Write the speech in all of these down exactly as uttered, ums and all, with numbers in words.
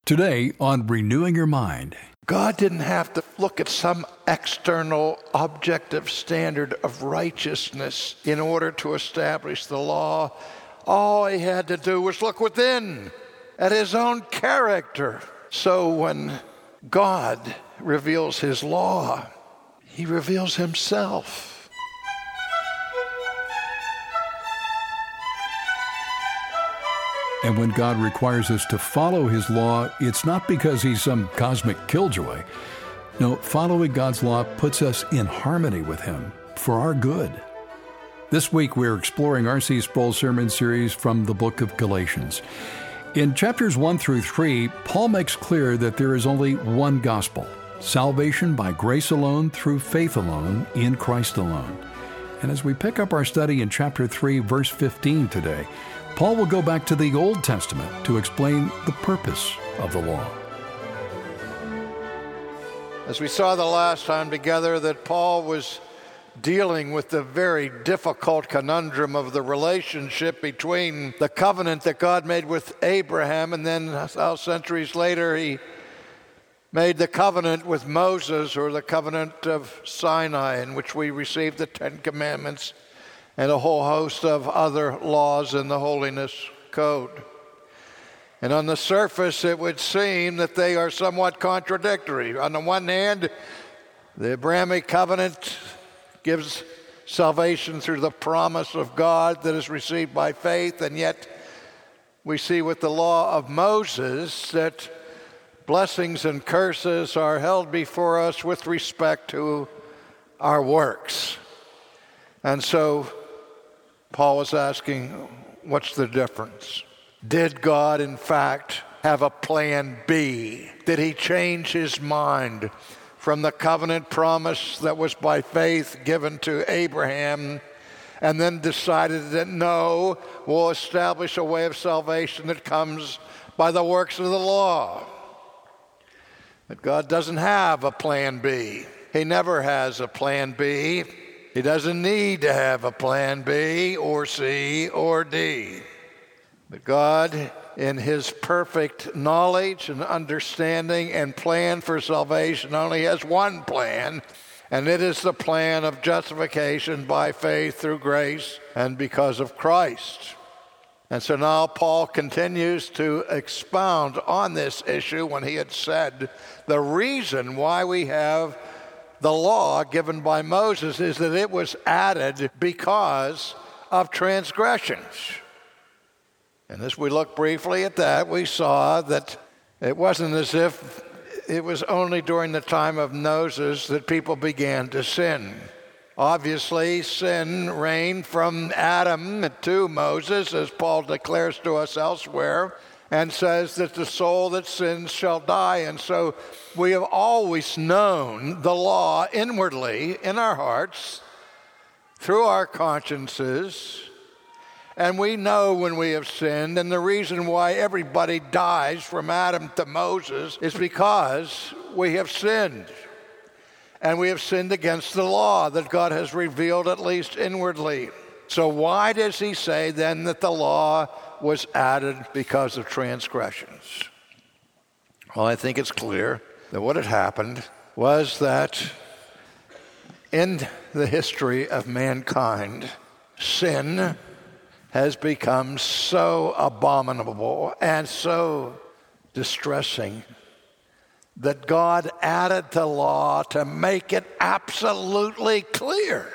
Today on Renewing Your Mind. God didn't have to look at some external objective standard of righteousness in order to establish the law. All he had to do was look within at his own character. So when God reveals his law, he reveals himself. And when God requires us to follow his law, it's not because he's some cosmic killjoy. No, following God's law puts us in harmony with him for our good. This week we're exploring R C Sproul's sermon series from the book of Galatians. In chapters one through three, Paul makes clear that there is only one gospel, salvation by grace alone, through faith alone, in Christ alone. And as we pick up our study in chapter three, verse fifteen today, Paul will go back to the Old Testament to explain the purpose of the law. As we saw the last time together, that Paul was dealing with the very difficult conundrum of the relationship between the covenant that God made with Abraham, and then how centuries later he made the covenant with Moses, or the covenant of Sinai, in which we received the Ten Commandments and a whole host of other laws in the Holiness Code. And on the surface, it would seem that they are somewhat contradictory. On the one hand, the Abrahamic covenant gives salvation through the promise of God that is received by faith, and yet we see with the law of Moses that blessings and curses are held before us with respect to our works. And so Paul was asking, what's the difference? Did God, in fact, have a plan B? Did he change his mind from the covenant promise that was by faith given to Abraham, and then decided that no, we'll establish a way of salvation that comes by the works of the law? But God doesn't have a plan B. He never has a plan B. He doesn't need to have a plan B or C or D. But God, in his perfect knowledge and understanding and plan for salvation, only has one plan, and it is the plan of justification by faith through grace and because of Christ. And so now Paul continues to expound on this issue when he had said the reason why we have the law given by Moses is that it was added because of transgressions. And as we look briefly at that, we saw that it wasn't as if it was only during the time of Moses that people began to sin. Obviously, sin reigned from Adam to Moses, as Paul declares to us elsewhere, and says that the soul that sins shall die. And so we have always known the law inwardly in our hearts, through our consciences, and we know when we have sinned. And the reason why everybody dies from Adam to Moses is because we have sinned. And we have sinned against the law that God has revealed, at least inwardly. So why does he say then that the law was added because of transgressions? Well, I think it's clear that what had happened was that in the history of mankind, sin has become so abominable and so distressing that God added the law to make it absolutely clear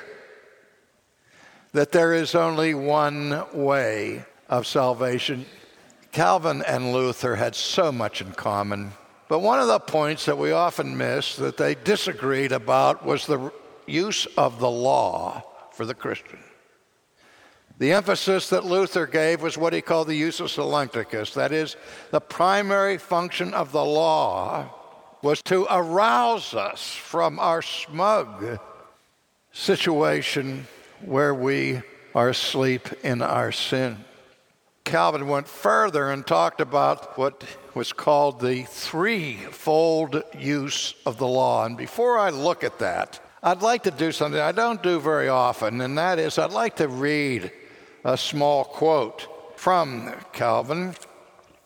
that there is only one way of salvation. Calvin and Luther had so much in common, but one of the points that we often miss that they disagreed about was the use of the law for the Christian. The emphasis that Luther gave was what he called the usus elenchicus. That is, the primary function of the law was to arouse us from our smug situation where we are asleep in our sin. Calvin went further and talked about what was called the threefold use of the law. And before I look at that, I'd like to do something I don't do very often, and that is I'd like to read a small quote from Calvin.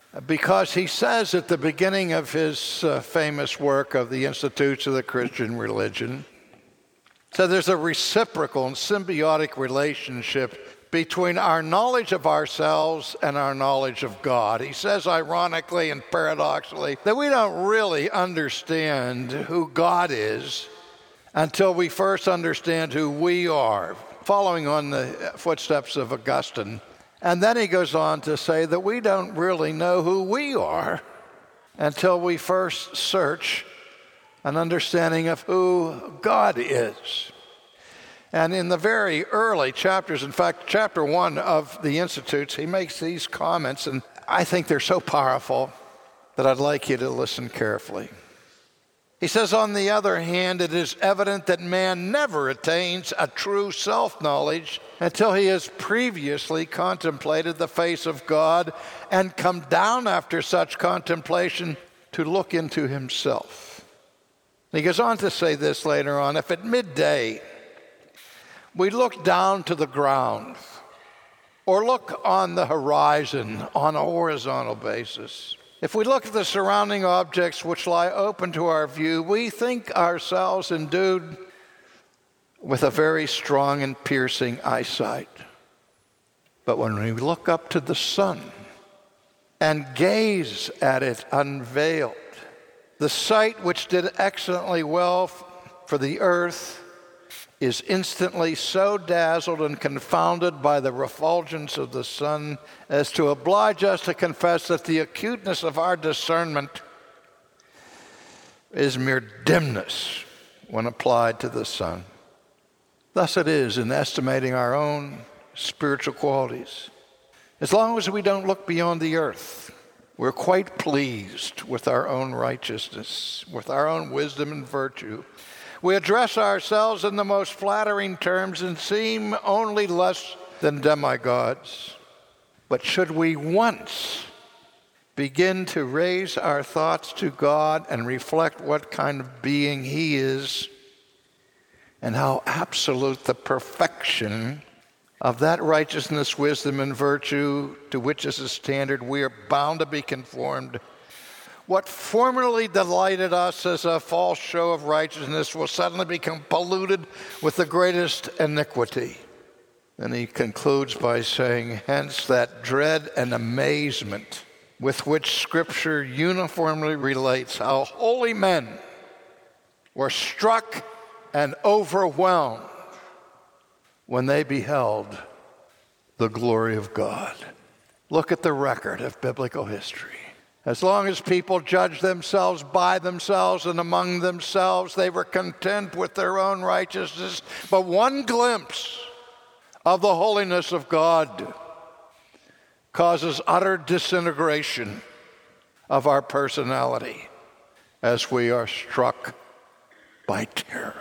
because he says at the beginning of his uh, famous work of the Institutes of the Christian Religion, so there's a reciprocal and symbiotic relationship between our knowledge of ourselves and our knowledge of God. He says, ironically and paradoxically, that we don't really understand who God is until we first understand who we are, following on the footsteps of Augustine. And then he goes on to say that we don't really know who we are until we first search an understanding of who God is. And in the very early chapters, in fact, chapter one of the Institutes, he makes these comments, and I think they're so powerful that I'd like you to listen carefully. He says, on the other hand, it is evident that man never attains a true self-knowledge until he has previously contemplated the face of God and come down after such contemplation to look into himself. He goes on to say this later on, if at midday we look down to the ground or look on the horizon on a horizontal basis, if we look at the surrounding objects which lie open to our view, we think ourselves endued with a very strong and piercing eyesight. But when we look up to the sun and gaze at it unveiled, the sight which did excellently well for the earth is instantly so dazzled and confounded by the refulgence of the sun as to oblige us to confess that the acuteness of our discernment is mere dimness when applied to the sun. Thus it is in estimating our own spiritual qualities. As long as we don't look beyond the earth, we're quite pleased with our own righteousness, with our own wisdom and virtue. We address ourselves in the most flattering terms and seem only less than demigods. But should we once begin to raise our thoughts to God and reflect what kind of being He is and how absolute the perfection of that righteousness, wisdom, and virtue to which is a standard we are bound to be conformed, what formerly delighted us as a false show of righteousness will suddenly become polluted with the greatest iniquity. And he concludes by saying, hence that dread and amazement with which Scripture uniformly relates how holy men were struck and overwhelmed when they beheld the glory of God. Look at the record of biblical history. As long as people judged themselves by themselves and among themselves, they were content with their own righteousness. But one glimpse of the holiness of God causes utter disintegration of our personality as we are struck by terror.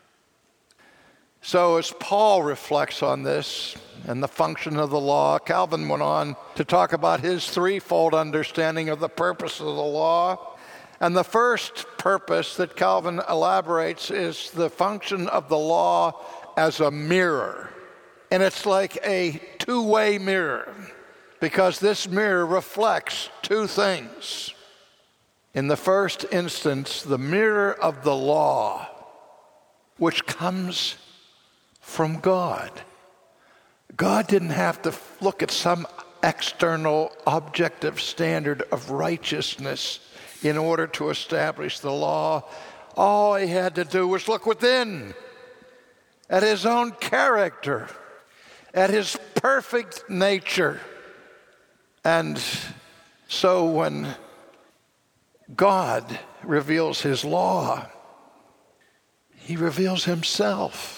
So as Paul reflects on this and the function of the law, Calvin went on to talk about his threefold understanding of the purpose of the law. And the first purpose that Calvin elaborates is the function of the law as a mirror. And it's like a two-way mirror, because this mirror reflects two things. In the first instance, the mirror of the law, which comes from God. God didn't have to look at some external objective standard of righteousness in order to establish the law. All he had to do was look within at his own character, at his perfect nature. And so when God reveals his law, he reveals himself.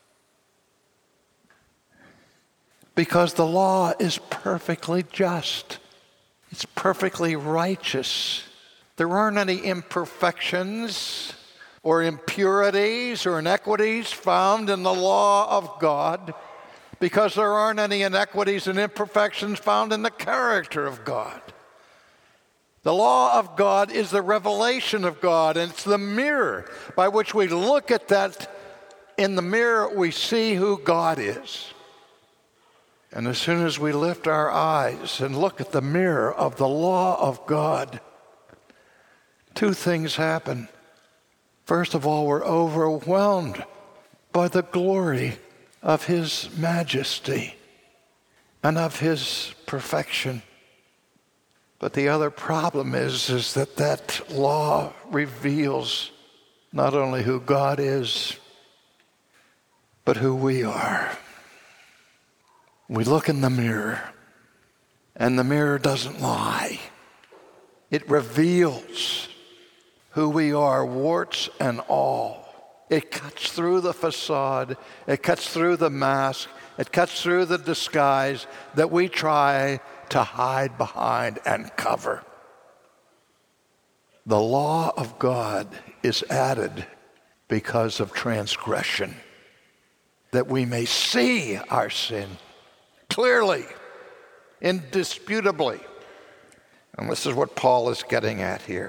Because the law is perfectly just. It's perfectly righteous. There aren't any imperfections or impurities or inequities found in the law of God, because there aren't any inequities and imperfections found in the character of God. The law of God is the revelation of God, and it's the mirror by which we look at that. In the mirror, we see who God is. And as soon as we lift our eyes and look at the mirror of the law of God, two things happen. First of all, we're overwhelmed by the glory of his majesty and of his perfection. But the other problem is, is that that law reveals not only who God is, but who we are. We look in the mirror, and the mirror doesn't lie. It reveals who we are, warts and all. It cuts through the facade. It cuts through the mask. It cuts through the disguise that we try to hide behind and cover. The law of God is added because of transgression, that we may see our sin clearly, indisputably. And this is what Paul is getting at here.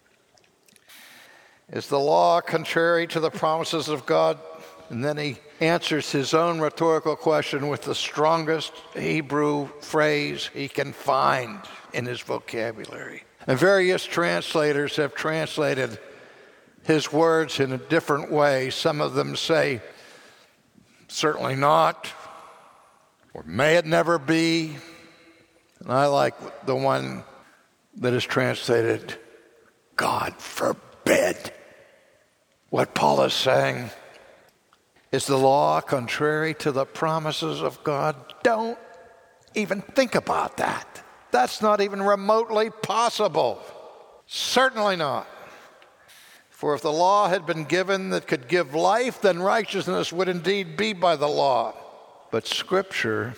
Is the law contrary to the promises of God? And then he answers his own rhetorical question with the strongest Hebrew phrase he can find in his vocabulary. And various translators have translated his words in a different way. Some of them say, certainly not, or may it never be. And I like the one that is translated, God forbid. What Paul is saying is the law contrary to the promises of God. Don't even think about that. That's not even remotely possible. Certainly not. For if the law had been given that could give life, then righteousness would indeed be by the law. But Scripture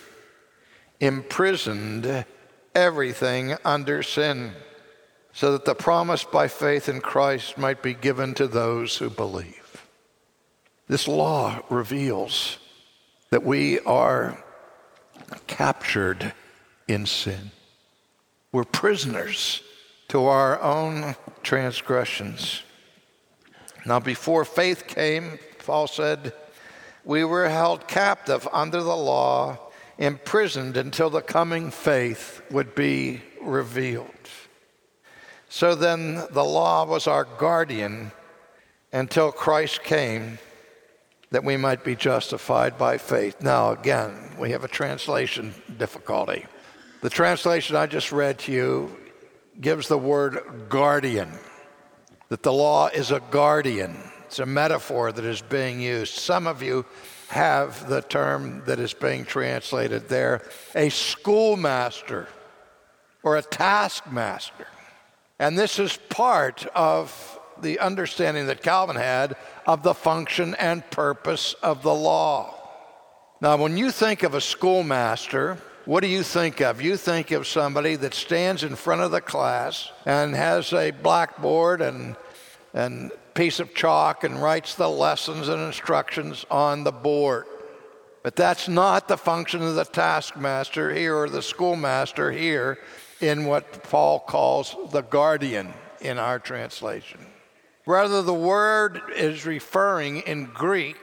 imprisoned everything under sin, so that the promise by faith in Christ might be given to those who believe. This law reveals that we are captured in sin. We're prisoners to our own transgressions. Now, before faith came, Paul said, we were held captive under the law, imprisoned until the coming faith would be revealed. So then the law was our guardian until Christ came, that we might be justified by faith. Now, again, we have a translation difficulty. The translation I just read to you gives the word guardian, that the law is a guardian. It's a metaphor that is being used. Some of you have the term that is being translated there, a schoolmaster or a taskmaster. And this is part of the understanding that Calvin had of the function and purpose of the law. Now, when you think of a schoolmaster, what do you think of? You think of somebody that stands in front of the class and has a blackboard and and piece of chalk and writes the lessons and instructions on the board. But that's not the function of the taskmaster here or the schoolmaster here in what Paul calls the guardian in our translation. Rather, the word is referring in Greek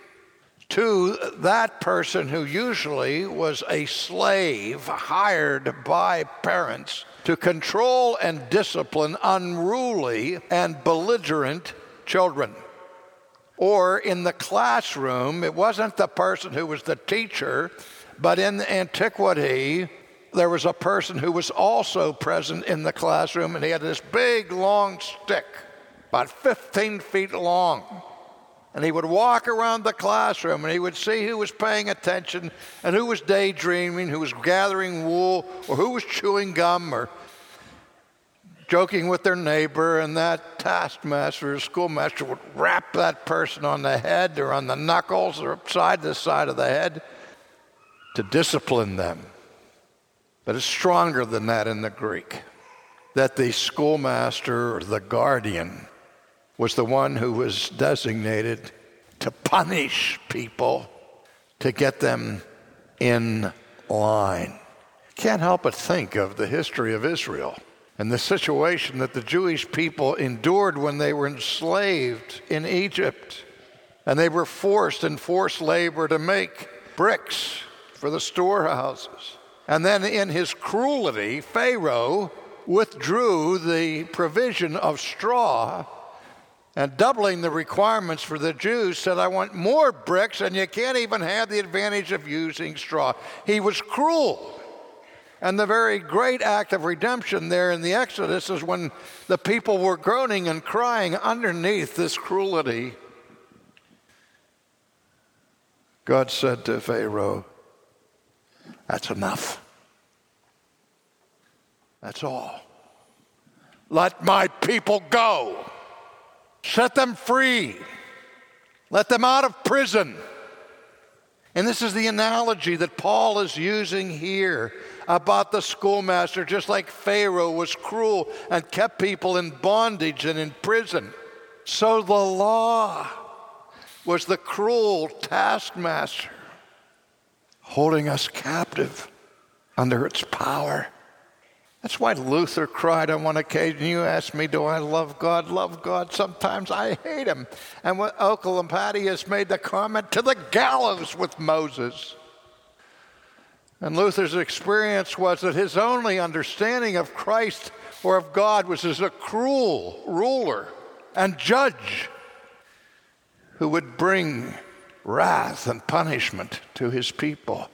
to that person who usually was a slave hired by parents to control and discipline unruly and belligerent children. Or in the classroom, it wasn't the person who was the teacher, but in antiquity, there was a person who was also present in the classroom, and he had this big, long stick, about fifteen feet long. And he would walk around the classroom, and he would see who was paying attention and who was daydreaming, who was gathering wool, or who was chewing gum or joking with their neighbor. And that taskmaster or schoolmaster would rap that person on the head or on the knuckles or side to side of the head to discipline them. But it's stronger than that in the Greek, that the schoolmaster or the guardian was the one who was designated to punish people, to get them in line. Can't help but think of the history of Israel and the situation that the Jewish people endured when they were enslaved in Egypt. And they were forced in forced labor to make bricks for the storehouses. And then in his cruelty, Pharaoh withdrew the provision of straw, and doubling the requirements for the Jews, said, I want more bricks, and you can't even have the advantage of using straw. He was cruel. And the very great act of redemption there in the Exodus is when the people were groaning and crying underneath this cruelty. God said to Pharaoh, that's enough. That's all. Let my people go. Set them free. Let them out of prison. And this is the analogy that Paul is using here about the schoolmaster, just like Pharaoh was cruel and kept people in bondage and in prison. So the law was the cruel taskmaster, holding us captive under its power. That's why Luther cried on one occasion, you ask me, do I love God? Love God. Sometimes I hate him. And when Oecolampadius made the comment, to the gallows with Moses. And Luther's experience was that his only understanding of Christ or of God was as a cruel ruler and judge who would bring wrath and punishment to his people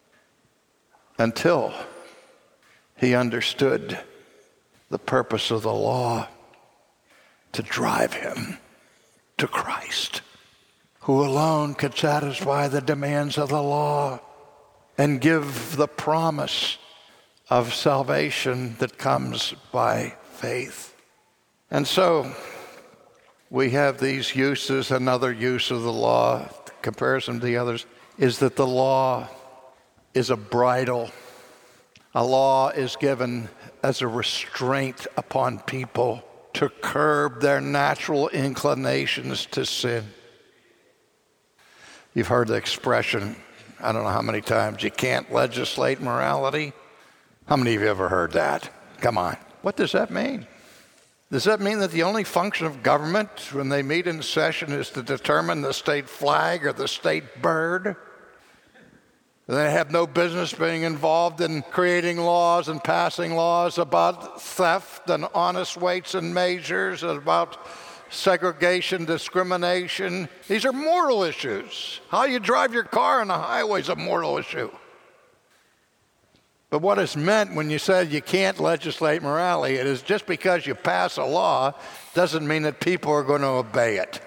until he understood the purpose of the law to drive him to Christ, who alone could satisfy the demands of the law and give the promise of salvation that comes by faith. And so we have these uses. Another use of the law, comparison to the others, is that the law is a bridle. A law is given as a restraint upon people to curb their natural inclinations to sin. You've heard the expression, I don't know how many times, you can't legislate morality. How many of you ever heard that? Come on. What does that mean? Does that mean that the only function of government when they meet in session is to determine the state flag or the state bird? They have no business being involved in creating laws and passing laws about theft and honest weights and measures, about segregation, discrimination. These are moral issues. How you drive your car on the highway is a moral issue. But what is meant when you say you can't legislate morality, it is just because you pass a law doesn't mean that people are going to obey it.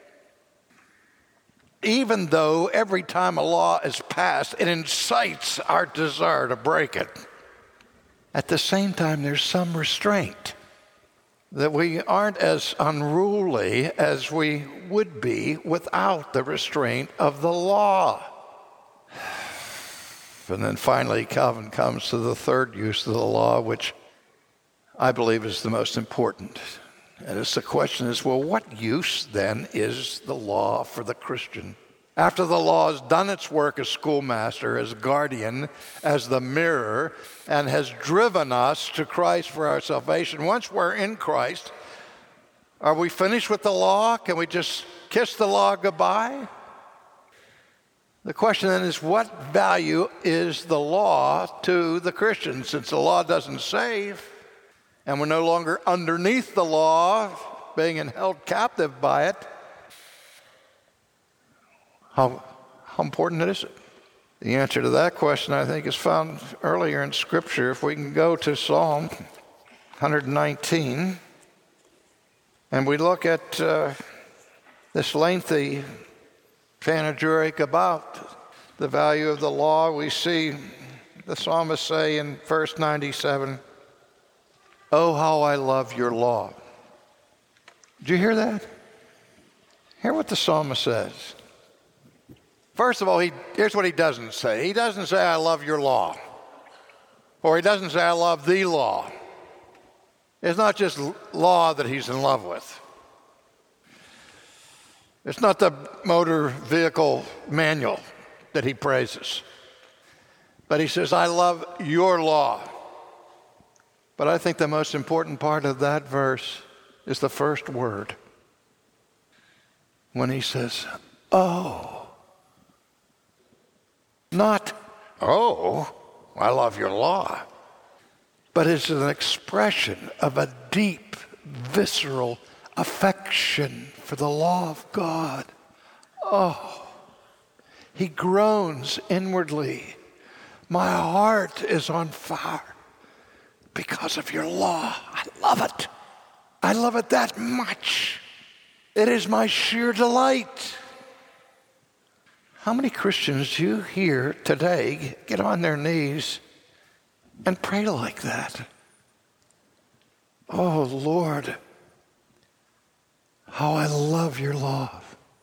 Even though every time a law is passed, it incites our desire to break it. At the same time, there's some restraint, that we aren't as unruly as we would be without the restraint of the law. And then finally, Calvin comes to the third use of the law, which I believe is the most important. And it's the question is, well, what use then is the law for the Christian? After the law has done its work as schoolmaster, as guardian, as the mirror, and has driven us to Christ for our salvation, once we're in Christ, are we finished with the law? Can we just kiss the law goodbye? The question then is, what value is the law to the Christian? Since the law doesn't save, and we're no longer underneath the law, being held captive by it, how, how important is it? The answer to that question, I think, is found earlier in Scripture. If we can go to Psalm one nineteen, and we look at uh, this lengthy panegyric about the value of the law, we see the psalmist say in verse ninety-seven, "Oh, how I love your law." Did you hear that? Hear what the psalmist says. First of all, he, here's what he doesn't say. He doesn't say, "I love your law." Or he doesn't say, "I love the law." It's not just law that he's in love with. It's not the motor vehicle manual that he praises. But he says, "I love your law." But I think the most important part of that verse is the first word. When he says, "Oh." Not Oh, I love your law. But it's an expression of a deep, visceral affection for the law of God. Oh, he groans inwardly. My heart is on fire because of your law. I love it. I love it that much. It is my sheer delight. How many Christians do you hear today get on their knees and pray like that? Oh, Lord, how I love your law.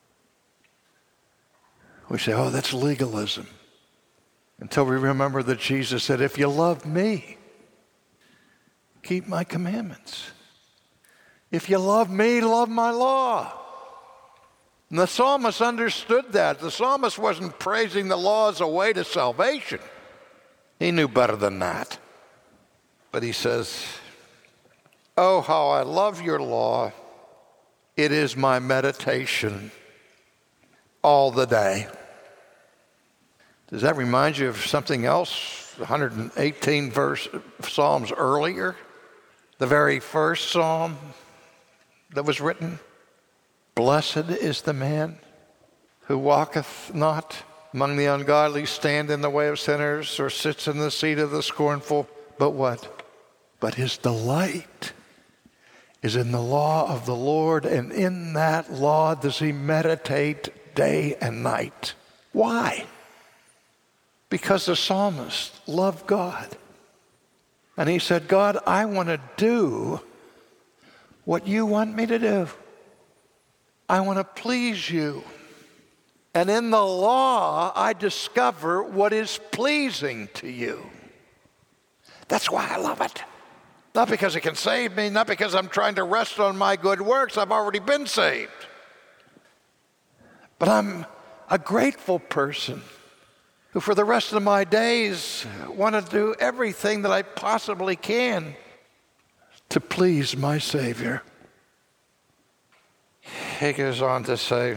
We say, oh, that's legalism. Until we remember that Jesus said, if you love me, keep my commandments. If you love me, love my law. And the psalmist understood that. The psalmist wasn't praising the law as a way to salvation. He knew better than that. But he says, oh, how I love your law. It is my meditation all the day. Does that remind you of something else? one hundred eighteen verse Psalms earlier, the very first psalm that was written. Blessed is the man who walketh not among the ungodly, stand in the way of sinners, or sits in the seat of the scornful. But what? But his delight is in the law of the Lord, and in that law does he meditate day and night. Why? Because the psalmist loved God. And he said, God, I want to do what you want me to do. I want to please you. And in the law, I discover what is pleasing to you. That's why I love it. Not because it can save me, not because I'm trying to rest on my good works. I've already been saved. But I'm a grateful person who for the rest of my days want to do everything that I possibly can to please my Savior. He goes on to say,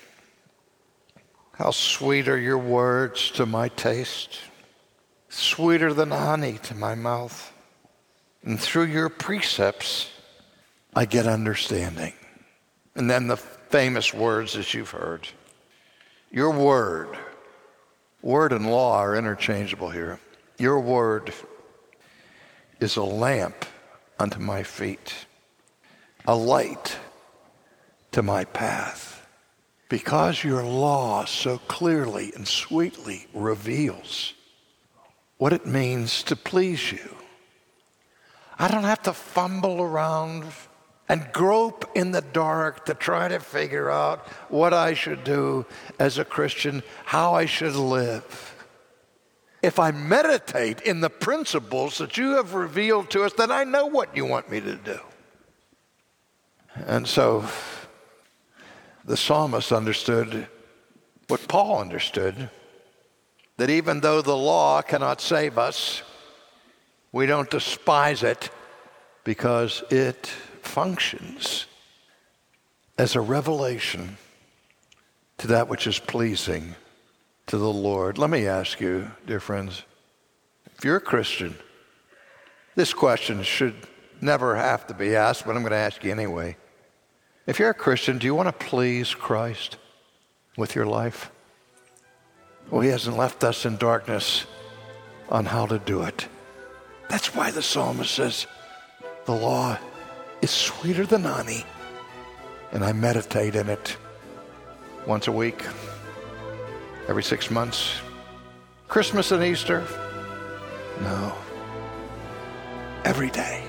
how sweet are your words to my taste, sweeter than honey to my mouth. And through your precepts, I get understanding. And then the famous words that you've heard. Your word, word and law are interchangeable here. Your word is a lamp unto my feet, a light to my path. Because your law so clearly and sweetly reveals what it means to please you. I don't have to fumble around and grope in the dark to try to figure out what I should do as a Christian, how I should live. If I meditate in the principles that you have revealed to us, then I know what you want me to do. And so the psalmist understood what Paul understood, that even though the law cannot save us, we don't despise it because it functions as a revelation to that which is pleasing to the Lord. Let me ask you, dear friends, if you're a Christian, this question should never have to be asked, but I'm going to ask you anyway. If you're a Christian, do you want to please Christ with your life? Well, he hasn't left us in darkness on how to do it. That's why the psalmist says, the law is sweeter than honey, and I meditate in it once a week, every six months, Christmas and Easter. No, every day.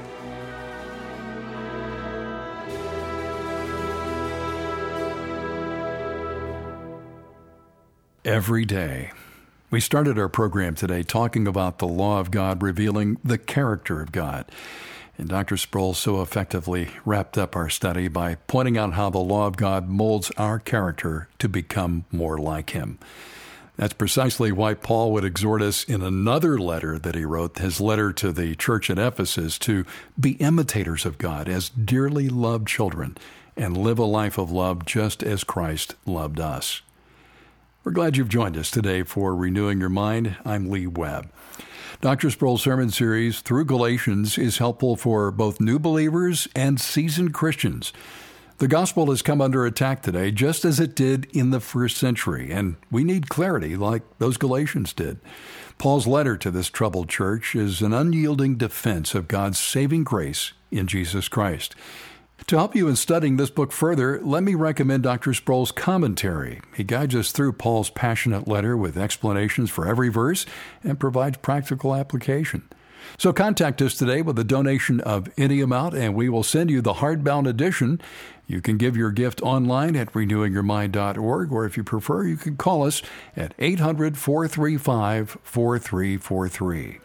Every day. We started our program today talking about the law of God revealing the character of God. And Doctor Sproul so effectively wrapped up our study by pointing out how the law of God molds our character to become more like him. That's precisely why Paul would exhort us in another letter that he wrote, his letter to the church at Ephesus, to be imitators of God as dearly loved children and live a life of love just as Christ loved us. We're glad you've joined us today for Renewing Your Mind. I'm Lee Webb. Doctor Sproul's sermon series through Galatians is helpful for both new believers and seasoned Christians. The gospel has come under attack today, just as it did in the first century, and we need clarity like those Galatians did. Paul's letter to this troubled church is an unyielding defense of God's saving grace in Jesus Christ. To help you in studying this book further, let me recommend Doctor Sproul's commentary. He guides us through Paul's passionate letter with explanations for every verse and provides practical application. So contact us today with a donation of any amount, and we will send you the hardbound edition. You can give your gift online at renewing your mind dot org, or if you prefer, you can call us at eight hundred, four three five, four three four three.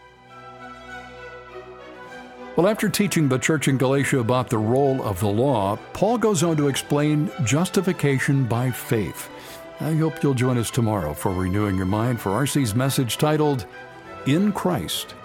Well, after teaching the church in Galatia about the role of the law, Paul goes on to explain justification by faith. I hope you'll join us tomorrow for Renewing Your Mind for R C's message titled, In Christ.